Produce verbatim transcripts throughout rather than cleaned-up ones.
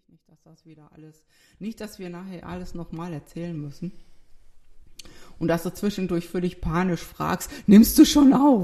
Nicht, dass das wieder alles, nicht, dass wir nachher alles nochmal erzählen müssen. Und dass du zwischendurch völlig panisch fragst, nimmst du schon auf?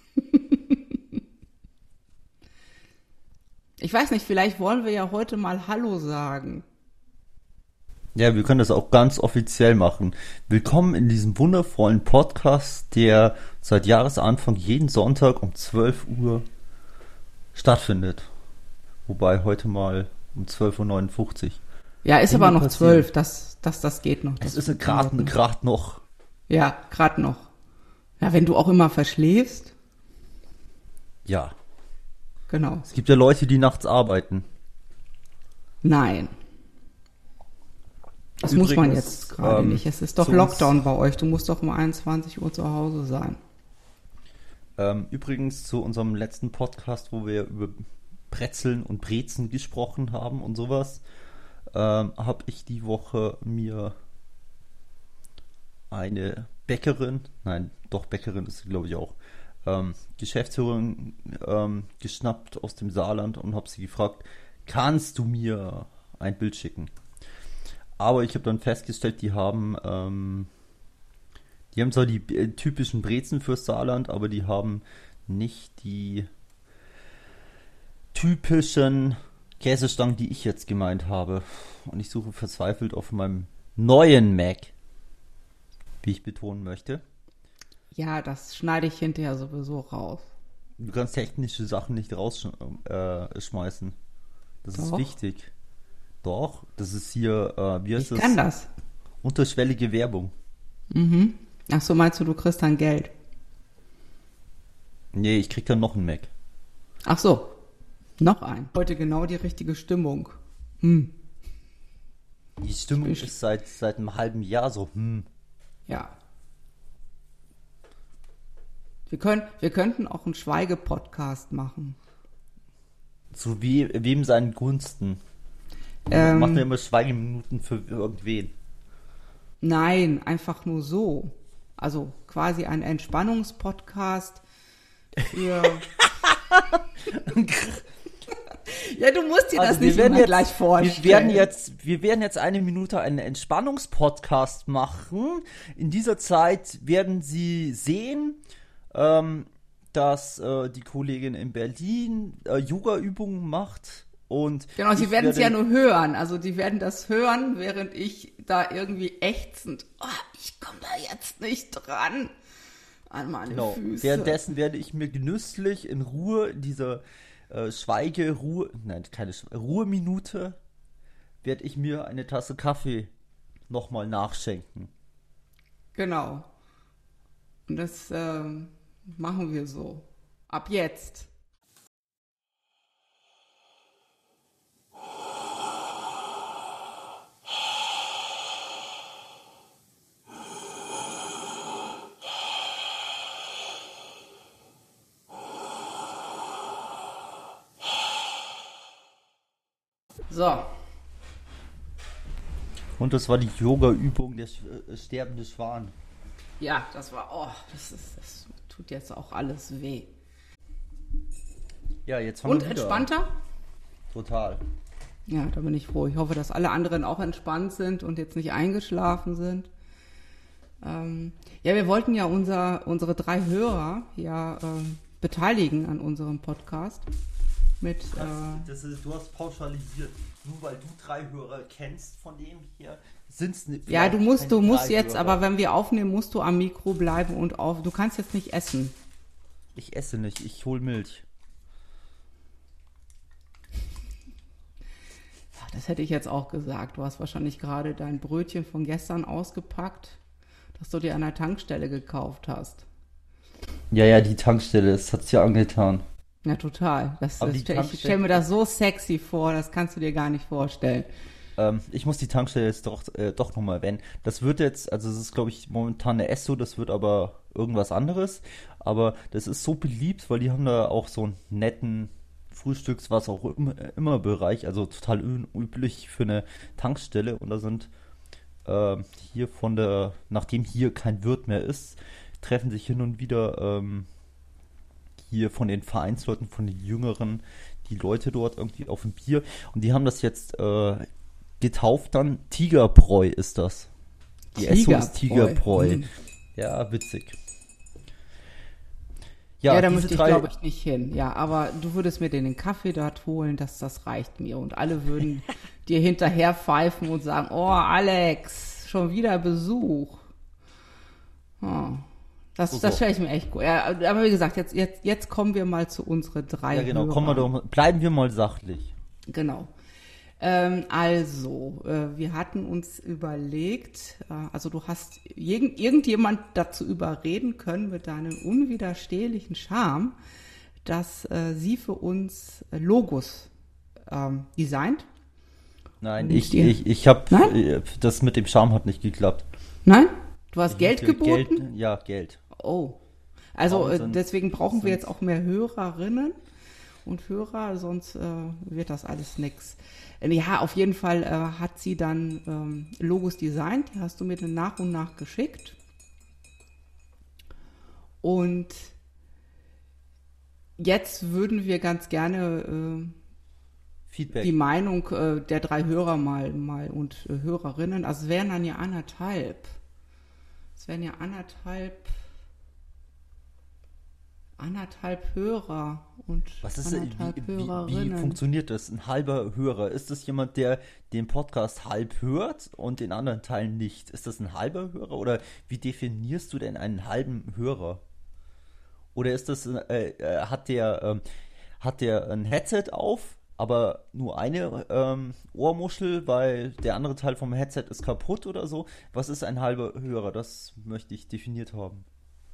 Ich weiß nicht, vielleicht wollen wir ja heute mal Hallo sagen. Ja, wir können das auch ganz offiziell machen. Willkommen in diesem wundervollen Podcast, der seit Jahresanfang jeden Sonntag um zwölf Uhr stattfindet. Wobei heute mal um zwölf Uhr neunundfünfzig. Ja, ist aber noch zwölf, das, das, das geht noch. Es ist gerade gerade noch. Ja, gerade noch. Ja, wenn du auch immer verschläfst. Ja. Genau. Es gibt ja Leute, die nachts arbeiten. Nein. Das Übrigens, muss man jetzt gerade ähm, nicht. Es ist doch Lockdown bei euch. Du musst doch um einundzwanzig Uhr zu Hause sein. Ähm, übrigens zu unserem letzten Podcast, wo wir über Brezeln und Brezen gesprochen haben und sowas, ähm, habe ich die Woche mir eine Bäckerin, nein, doch Bäckerin ist sie glaube ich auch, ähm, Geschäftsführerin ähm, geschnappt aus dem Saarland und habe sie gefragt, kannst du mir ein Bild schicken? Aber ich habe dann festgestellt, die haben ähm, die haben zwar die äh, typischen Brezen fürs Saarland, aber die haben nicht die typischen Käsestangen, die ich jetzt gemeint habe. Und ich suche verzweifelt auf meinem neuen Mac, wie ich betonen möchte. Ja, das schneide ich hinterher sowieso raus. Du kannst technische Sachen nicht rausschmeißen. Äh, das Doch. ist wichtig. Doch, das ist hier, äh, wie heißt Ich das? kann das. Unterschwellige Werbung. Mhm. Ach so, meinst du, du kriegst dann Geld? Nee, ich krieg dann noch einen Mac. Ach so, noch ein. Heute genau die richtige Stimmung. Hm. Die Stimmung Ich- ist seit, seit einem halben Jahr so, hm. Ja. Wir können, wir könnten auch einen Schweige-Podcast machen. Zu we wem seinen Gunsten. Ähm, Macht er immer Schweigeminuten für irgendwen. Nein, einfach nur so. Also quasi ein Entspannungspodcast für... Ja, du musst dir das Also, wir nicht werden immer jetzt- gleich vorstellen. Wir werden jetzt, wir werden jetzt eine Minute einen Entspannungspodcast machen. In dieser Zeit werden Sie sehen, ähm, dass äh, die Kollegin in Berlin äh, Yoga-Übungen macht. Und Genau, sie ich werden es ja werde- nur hören. Also die werden das hören, während ich da irgendwie ächzend, oh, ich komme da jetzt nicht dran an meine Genau. Füße. Währenddessen werde ich mir genüsslich in Ruhe in dieser äh, Schweige, Ruhe, nein, keine Schwe Ruheminute, werde ich mir eine Tasse Kaffee nochmal nachschenken. Genau. Und das ähm, machen wir so. Ab jetzt. So, Und das war die Yoga-Übung der Sch äh, sterbende Schwan. ja, das war, oh, das ist, das tut jetzt auch alles weh. Ja, jetzt fangen Und wir wieder entspannter? an. Total. Ja, da bin ich froh. Ich hoffe, dass alle anderen auch entspannt sind und jetzt nicht eingeschlafen sind. Ähm, ja, wir wollten ja unser, unsere drei Hörer ja ähm, beteiligen an unserem Podcast. Mit, äh, Das ist, du hast pauschalisiert. Nur weil du drei Hörer kennst von dem hier, sind es nicht. ja, du musst, du keine musst drei jetzt, Hörer. aber wenn wir aufnehmen, musst du am Mikro bleiben und auf. Du kannst jetzt nicht essen. Ich esse nicht, ich hol Milch. Ja, das hätte ich jetzt auch gesagt. Du hast wahrscheinlich gerade dein Brötchen von gestern ausgepackt, das du dir an der Tankstelle gekauft hast. Ja, ja, die Tankstelle, das hat's ja angetan. Ja, total. Das, Aber das, die ich Tankstelle- stelle mir das so sexy vor, das kannst du dir gar nicht vorstellen. Ähm, ich muss die Tankstelle jetzt doch, äh, doch nochmal erwähnen. Das wird jetzt, also es ist glaube ich momentan eine Esso, das wird aber irgendwas anderes. Aber das ist so beliebt, weil die haben da auch so einen netten Frühstücks-, was auch immer, immer Bereich, also total unüblich für eine Tankstelle. Und da sind ähm, hier von der, nachdem hier kein Wirt mehr ist, treffen sich hin und wieder ähm, hier von den Vereinsleuten, von den Jüngeren, die Leute dort irgendwie auf dem Bier und die haben das jetzt äh, getauft dann. Tigerbräu ist das. Die Esso ist Tigerbräu. Hm. Ja, witzig. Ja, ja da müsste ich, glaube ich, nicht hin. Ja, aber du würdest mir den Kaffee dort holen, das, das reicht mir. Und alle würden dir hinterher pfeifen und sagen, oh, Alex, schon wieder Besuch. Oh, das so, das so. stelle ich mir echt gut. Ja, aber wie gesagt, jetzt, jetzt, jetzt kommen wir mal zu unseren drei Ja, genau, Hörern. kommen wir doch, bleiben wir mal sachlich. Genau. Ähm, also, äh, wir hatten uns überlegt, äh, also du hast irgend, irgendjemand dazu überreden können mit deinem unwiderstehlichen Charme, dass äh, sie für uns äh, Logos ähm, designt. Nein, Und ich, die- ich, ich habe, Nein? das mit dem Charme hat nicht geklappt. Nein? Du hast Ich Geld möchte geboten? Geld, ja, Geld. Oh. Also äh, Warum sind- deswegen brauchen wir sind- jetzt auch mehr Hörerinnen und Hörer, sonst äh, wird das alles nix. Äh, Ja, auf jeden Fall äh, hat sie dann ähm, Logos designt, die hast du mir dann nach und nach geschickt. Und jetzt würden wir ganz gerne äh, Feedback. die Meinung äh, der drei Hörer mal, mal und äh, Hörerinnen, also es wären dann ja anderthalb. Es wären ja anderthalb anderthalb Hörer und Was ist, wie, anderthalb wie, wie Hörerinnen. funktioniert das? Ein halber Hörer. Ist das jemand, der den Podcast halb hört und den anderen Teil nicht? Ist das ein halber Hörer oder wie definierst du denn einen halben Hörer? Oder ist das, äh, äh, hat der, ähm, hat der ein Headset auf, aber nur eine ähm, Ohrmuschel, weil der andere Teil vom Headset ist kaputt oder so? Was ist ein halber Hörer? Das möchte ich definiert haben.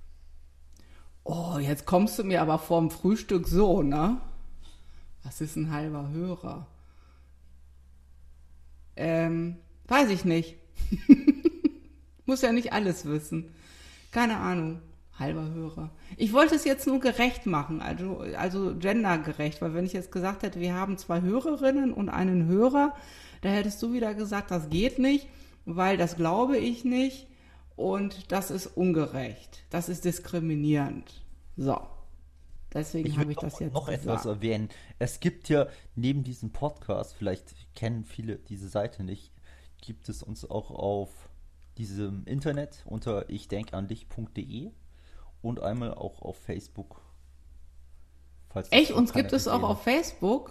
Oh, jetzt kommst du mir aber vorm Frühstück so, ne? Was ist ein halber Hörer? Ähm, weiß ich nicht. Muss ja nicht alles wissen. Keine Ahnung. Halber Hörer. Ich wollte es jetzt nur gerecht machen, also, also gendergerecht, weil wenn ich jetzt gesagt hätte, wir haben zwei Hörerinnen und einen Hörer, da hättest du wieder gesagt, das geht nicht, weil das glaube ich nicht und das ist ungerecht. Das ist diskriminierend. So. Deswegen habe will ich das noch, jetzt noch gesagt. etwas erwähnen. Es gibt ja neben diesem Podcast, vielleicht kennen viele diese Seite nicht, gibt es uns auch auf diesem Internet unter ich denk an dich punkt de und einmal auch auf Facebook. Falls das Echt? noch Uns keiner gibt es auch gesehen auf Facebook? hat.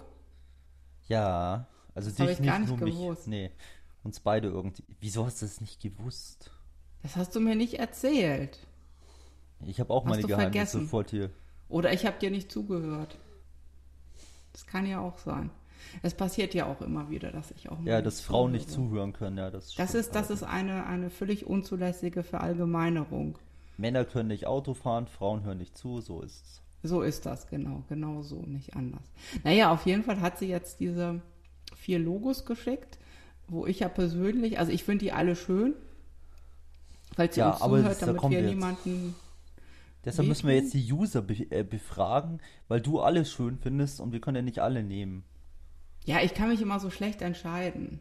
Ja, also Das habe dich ich gar nicht, nicht nur mich. gewusst. Nee, uns beide irgendwie. Wieso hast du das nicht gewusst? Das hast du mir nicht erzählt. Ich habe auch Hast meine du Geheimnisse vergessen? vor dir. Oder ich habe dir nicht zugehört. Das kann ja auch sein. Es passiert ja auch immer wieder, dass ich auch mal Ja, dass Frauen zuhöre. nicht zuhören können, ja, das Das stimmt ist, das ist allerdings. eine, eine völlig unzulässige Verallgemeinerung. Männer können nicht Auto fahren, Frauen hören nicht zu, so ist es. So ist das, genau, genau so, nicht anders. Naja, auf jeden Fall hat sie jetzt diese vier Logos geschickt, wo ich ja persönlich, also ich finde die alle schön, falls ihr Ja, uns aber zuhört, das- da damit kommen wir wir jetzt. niemanden... Deshalb Wie müssen wir tun? jetzt die User be äh, befragen, weil du alle schön findest und wir können ja nicht alle nehmen. Ja, ich kann mich immer so schlecht entscheiden.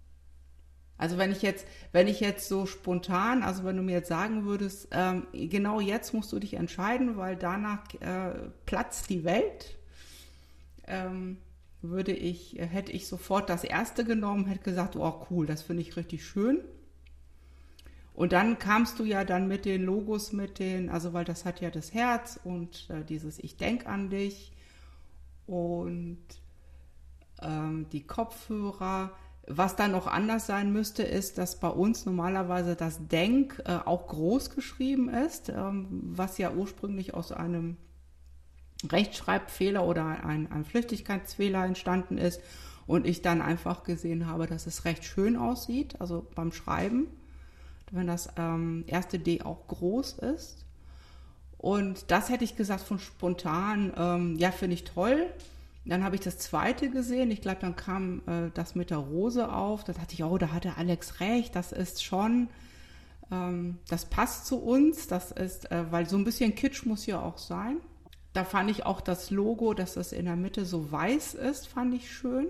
Also wenn ich jetzt, wenn ich jetzt so spontan, also wenn du mir jetzt sagen würdest, ähm, genau jetzt musst du dich entscheiden, weil danach äh, platzt die Welt, ähm, würde ich, äh, hätte ich sofort das erste genommen, hätte gesagt, oh cool, das finde ich richtig schön. Und dann kamst du ja dann mit den Logos, mit den, also weil das hat ja das Herz und äh, dieses Ich denk an dich und ähm, die Kopfhörer. Was dann noch anders sein müsste, ist, dass bei uns normalerweise das Denk äh, auch groß geschrieben ist, ähm, was ja ursprünglich aus einem Rechtschreibfehler oder ein, ein Flüchtigkeitsfehler entstanden ist und ich dann einfach gesehen habe, dass es recht schön aussieht, also beim Schreiben, wenn das ähm, erste D auch groß ist. Und das hätte ich gesagt von spontan, ähm, ja, finde ich toll. Dann habe ich das zweite gesehen. Ich glaube, dann kam äh, das mit der Rose auf. Da dachte ich, oh, da hatte Alex recht. Das ist schon, ähm, das passt zu uns. Das ist, äh, weil so ein bisschen Kitsch muss ja auch sein. Da fand ich auch das Logo, dass das in der Mitte so weiß ist, fand ich schön.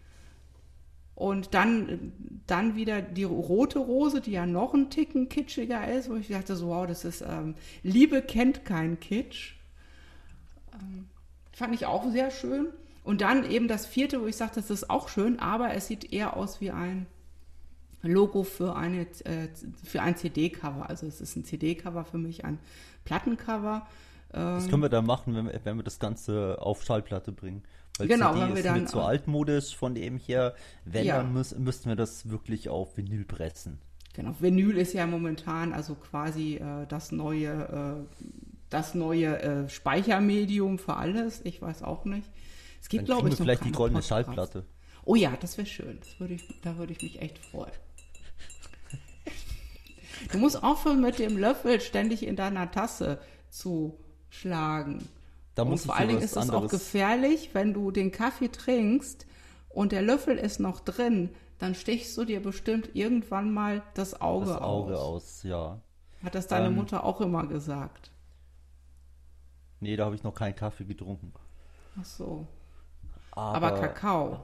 Und dann, dann wieder die rote Rose, die ja noch ein Ticken kitschiger ist, wo ich dachte so, wow, das ist, ähm, Liebe kennt keinen Kitsch. Ähm, fand ich auch sehr schön. Und dann eben das vierte, wo ich sage, das ist auch schön, aber es sieht eher aus wie ein Logo für, eine, äh, für ein C D-Cover. Also es ist ein C D-Cover für mich, ein Plattencover. Das können wir dann machen, wenn wir, wenn wir das Ganze auf Schallplatte bringen. Weil genau, C D wenn wir ist dann mit so altmodisch, von dem her, wenn, ja. dann müß, müssten wir das wirklich auf Vinyl pressen. Genau, Vinyl ist ja momentan also quasi äh, das neue, äh, das neue äh, Speichermedium für alles. Ich weiß auch nicht. Es gibt, glaube ich, noch vielleicht die keine goldene Podcasts. Schallplatte. Oh ja, das wäre schön. Das würde ich, da würde ich mich echt freuen. Du musst aufhören, mit dem Löffel ständig in deiner Tasse zu schlagen. Da und muss vor ich allen Dingen was ist es auch anderes- gefährlich, wenn du den Kaffee trinkst und der Löffel ist noch drin, dann stichst du dir bestimmt irgendwann mal das Auge, Das Auge aus. aus, ja. Hat das deine Ähm, Mutter auch immer gesagt? Nee, da habe ich noch keinen Kaffee getrunken. Ach so. Aber, Aber Kakao.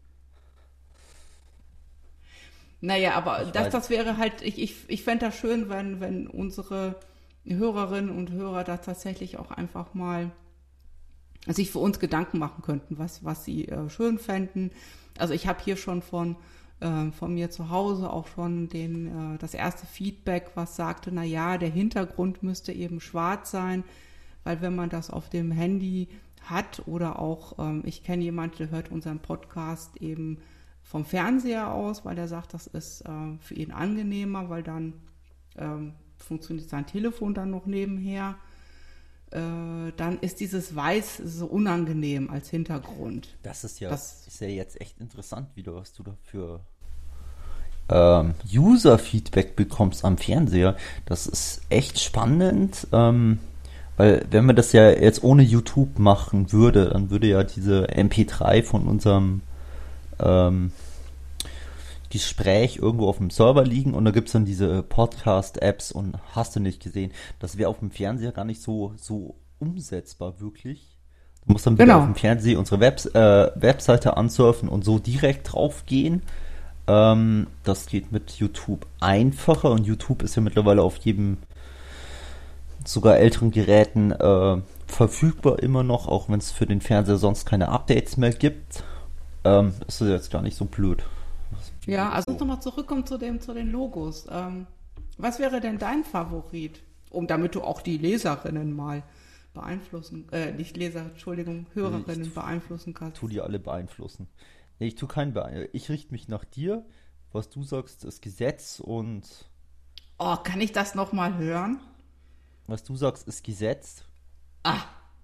Naja, aber Ich das, weiß- das wäre halt, ich, ich, ich fände das schön, wenn, wenn unsere Hörerinnen und Hörer da tatsächlich auch einfach mal sich für uns Gedanken machen könnten, was, was sie äh, schön fänden. Also ich habe hier schon von, äh, von mir zu Hause auch schon den, äh, das erste Feedback, was sagte, na ja, der Hintergrund müsste eben schwarz sein, weil wenn man das auf dem Handy hat oder auch, ähm, ich kenne jemanden, der hört unseren Podcast eben vom Fernseher aus, weil er sagt, das ist äh, für ihn angenehmer, weil dann ähm, funktioniert sein Telefon dann noch nebenher. Äh, dann ist dieses Weiß so unangenehm als Hintergrund. Das ist ja, Das- ist ja jetzt echt interessant wieder, was du da für ähm, User-Feedback bekommst am Fernseher. Das ist echt spannend, ähm, weil wenn man das ja jetzt ohne YouTube machen würde, dann würde ja diese M P drei von unserem ähm, Gespräch irgendwo auf dem Server liegen und da gibt es dann diese Podcast-Apps und hast du nicht gesehen. Das wäre auf dem Fernseher gar nicht so, so umsetzbar wirklich. Du musst dann wieder Genau. auf dem Fernseher unsere Webs äh, Webseite ansurfen und so direkt drauf gehen. Ähm, das geht mit YouTube einfacher und YouTube ist ja mittlerweile auf jedem, sogar älteren Geräten äh, verfügbar immer noch, auch wenn es für den Fernseher sonst keine Updates mehr gibt. Ähm, ist das jetzt gar nicht so blöd. Ja, also nochmal zurückkommen zu dem, zu den Logos. Ähm, was wäre denn dein Favorit? Um, damit du auch die Leserinnen mal beeinflussen, äh, nicht Leser, Entschuldigung, Hörerinnen Ich tu- beeinflussen kannst. Tu die alle beeinflussen. Nee, ich tu keinen beeinflussen. Ich richte mich nach dir. Was du sagst, ist Gesetz und Oh, kann ich das nochmal hören? was du sagst, ist Gesetz. Ah,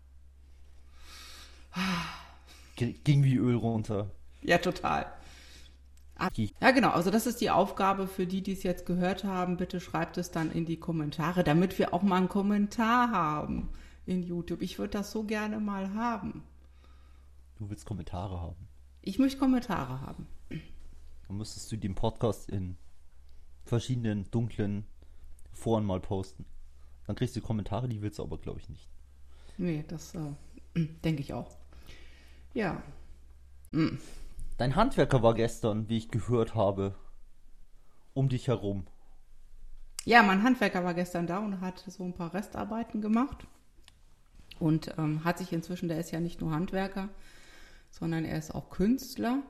G- Ging wie Öl runter. ja, total. Ah, Die- ja, genau. Also das ist die Aufgabe für die, die es jetzt gehört haben. Bitte schreibt es dann in die Kommentare, damit wir auch mal einen Kommentar haben in YouTube. Ich würde das so gerne mal haben. Du willst Kommentare haben. Ich möchte Kommentare haben. Dann müsstest du den Podcast in verschiedenen dunklen Foren mal posten. Dann kriegst du Kommentare, die willst du aber, glaube ich, nicht. Nee, das äh, denke ich auch. Ja. Dein Handwerker war gestern, wie ich gehört habe, um dich herum. Ja, mein Handwerker war gestern da und hat so ein paar Restarbeiten gemacht. Und ähm, hat sich inzwischen, der ist ja nicht nur Handwerker, sondern er ist auch Künstler.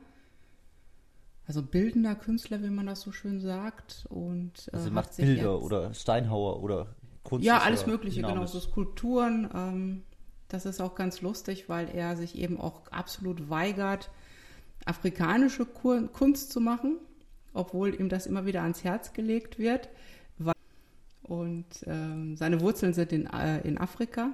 Also bildender Künstler, wie man das so schön sagt. Und äh, Also er hat macht sich Bilder jetzt, oder Steinhauer oder Kunst. ja, ist alles ja Mögliche, genau, dynamisch. so Skulpturen. Ähm, das ist auch ganz lustig, weil er sich eben auch absolut weigert, afrikanische Kur- Kunst zu machen, obwohl ihm das immer wieder ans Herz gelegt wird. Weil, und ähm, seine Wurzeln sind in, äh, in Afrika.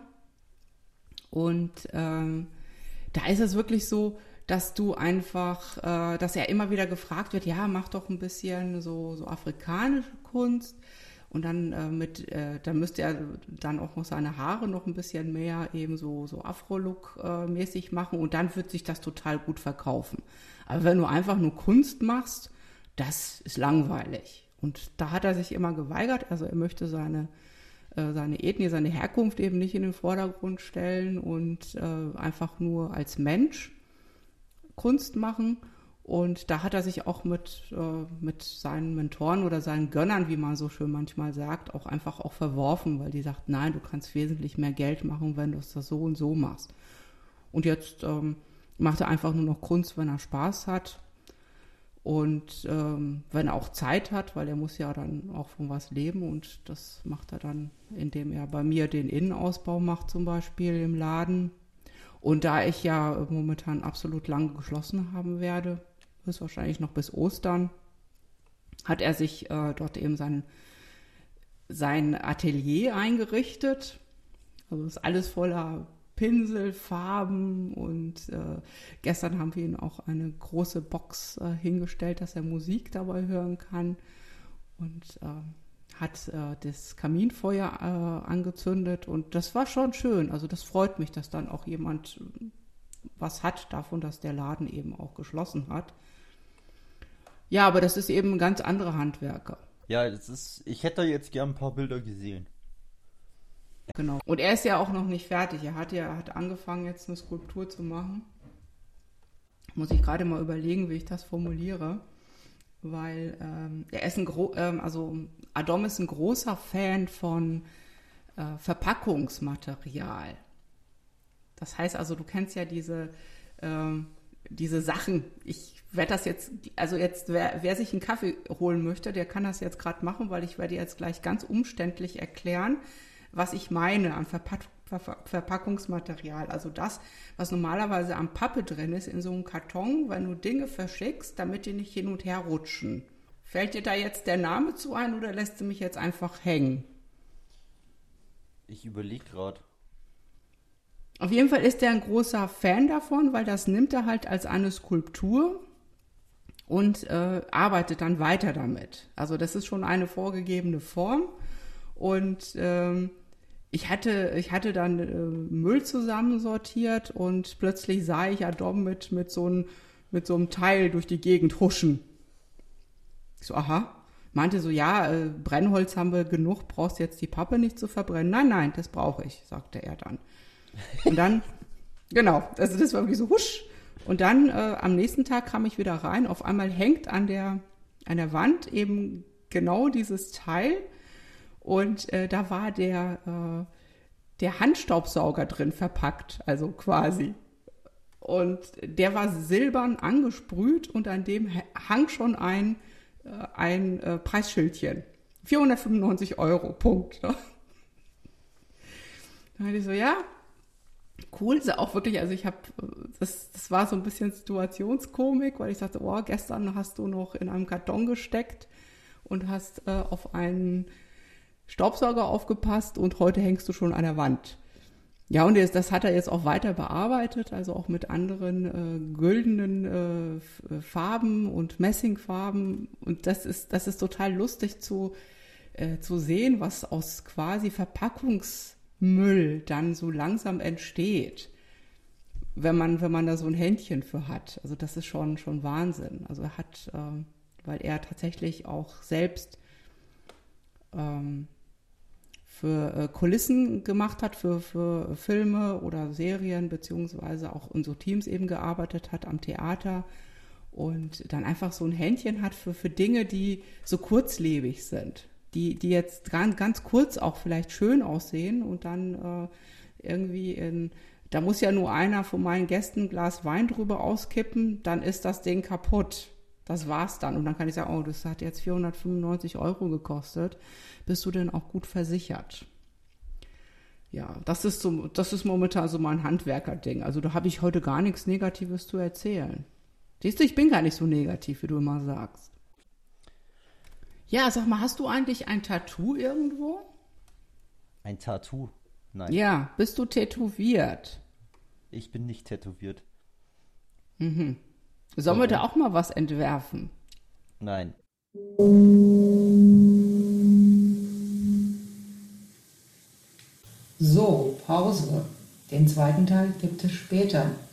Und ähm, da ist es wirklich so, dass du einfach, äh, dass er immer wieder gefragt wird, ja, mach doch ein bisschen so, so afrikanische Kunst. Und dann äh, mit, äh, dann müsste er dann auch noch seine Haare noch ein bisschen mehr eben so, so Afro-Look-mäßig machen und dann wird sich das total gut verkaufen. Aber wenn du einfach nur Kunst machst, das ist langweilig. Und da hat er sich immer geweigert. Also er möchte seine, äh, seine Ethnie, seine Herkunft eben nicht in den Vordergrund stellen und äh, einfach nur als Mensch Kunst machen. Und da hat er sich auch mit, äh, mit seinen Mentoren oder seinen Gönnern, wie man so schön manchmal sagt, auch einfach auch verworfen, weil die sagt, nein, du kannst wesentlich mehr Geld machen, wenn du es das so und so machst. Und jetzt ähm, macht er einfach nur noch Kunst, wenn er Spaß hat. Und ähm, wenn er auch Zeit hat, weil er muss ja dann auch von was leben und das macht er dann, indem er bei mir den Innenausbau macht zum Beispiel im Laden. Und da ich ja momentan absolut lange geschlossen haben werde, ist wahrscheinlich noch bis Ostern, hat er sich äh, dort eben sein, sein Atelier eingerichtet. Also ist alles voller Pinsel, Farben und äh, gestern haben wir ihm auch eine große Box äh, hingestellt, dass er Musik dabei hören kann und äh, hat äh, das Kaminfeuer äh, angezündet und das war schon schön. Also das freut mich, dass dann auch jemand was hat davon, dass der Laden eben auch geschlossen hat. Ja, aber das ist eben ein ganz anderer Handwerker. Ja, das ist, ich hätte jetzt gern ein paar Bilder gesehen. Genau. Und er ist ja auch noch nicht fertig. Er hat ja hat angefangen, jetzt eine Skulptur zu machen. Muss ich gerade mal überlegen, wie ich das formuliere. Weil ähm, er ist ein Gro- ähm, also Adam ist ein großer Fan von äh, Verpackungsmaterial. Das heißt also, du kennst ja diese, ähm, diese Sachen. Ich werde das jetzt, also jetzt, wer, wer sich einen Kaffee holen möchte, der kann das jetzt gerade machen, weil ich werde jetzt gleich ganz umständlich erklären, was ich meine an Verpack- Ver- Verpackungsmaterial. Also das, was normalerweise am Pappe drin ist, in so einem Karton, wenn du Dinge verschickst, damit die nicht hin und her rutschen. Fällt dir da jetzt der Name zu ein oder lässt du mich jetzt einfach hängen? Ich überlege gerade. Auf jeden Fall ist er ein großer Fan davon, weil das nimmt er halt als eine Skulptur und äh, arbeitet dann weiter damit. Also das ist schon eine vorgegebene Form und ähm, ich hatte, ich hatte dann äh, Müll zusammensortiert und plötzlich sah ich Adam mit, mit, so ein, mit so einem Teil durch die Gegend huschen. Ich so, aha. Meinte so, ja, äh, Brennholz haben wir genug, brauchst jetzt die Pappe nicht zu verbrennen. Nein, nein, das brauche ich, sagte er dann. Und dann, genau, also das war wirklich so husch. Und dann äh, am nächsten Tag kam ich wieder rein. Auf einmal hängt an der, an der Wand eben genau dieses Teil. Und äh, da war der, äh, der Handstaubsauger drin verpackt, also quasi. Und der war silbern angesprüht und an dem hang schon ein, äh, ein äh, Preisschildchen. vierhundertfünfundneunzig Euro, Punkt. Da hatte ich so, ja, cool, ist ja auch wirklich, also ich habe, das, das war so ein bisschen Situationskomik, weil ich dachte, oh, gestern hast du noch in einem Karton gesteckt und hast äh, auf einen Staubsauger aufgepasst und heute hängst du schon an der Wand. Ja, und das, das hat er jetzt auch weiter bearbeitet, also auch mit anderen äh, güldenen äh, Farben und Messingfarben. Und das ist, das ist total lustig zu, äh, zu sehen, was aus quasi Verpackungsmüll dann so langsam entsteht, wenn man, wenn man da so ein Händchen für hat. Also das ist schon, schon Wahnsinn. Also er hat, äh, weil er tatsächlich auch selbst ähm, für äh, Kulissen gemacht hat, für, für Filme oder Serien, beziehungsweise auch in so Teams eben gearbeitet hat am Theater und dann einfach so ein Händchen hat für, für Dinge, die so kurzlebig sind, die, die jetzt ganz, ganz kurz auch vielleicht schön aussehen und dann äh, irgendwie in, da muss ja nur einer von meinen Gästen ein Glas Wein drüber auskippen, dann ist das Ding kaputt. Das war's dann. Und dann kann ich sagen, oh, das hat jetzt vierhundertfünfundneunzig Euro gekostet. Bist du denn auch gut versichert? Ja, das ist so, das ist momentan so mein Handwerkerding. Also da habe ich heute gar nichts Negatives zu erzählen. Siehst du, ich bin gar nicht so negativ, wie du immer sagst. Ja, sag mal, hast du eigentlich ein Tattoo irgendwo? Ein Tattoo? Nein. Ja, bist du tätowiert? Ich bin nicht tätowiert. Mhm. Sollen wir da auch mal was entwerfen? Nein. So, Pause. Den zweiten Teil gibt es später.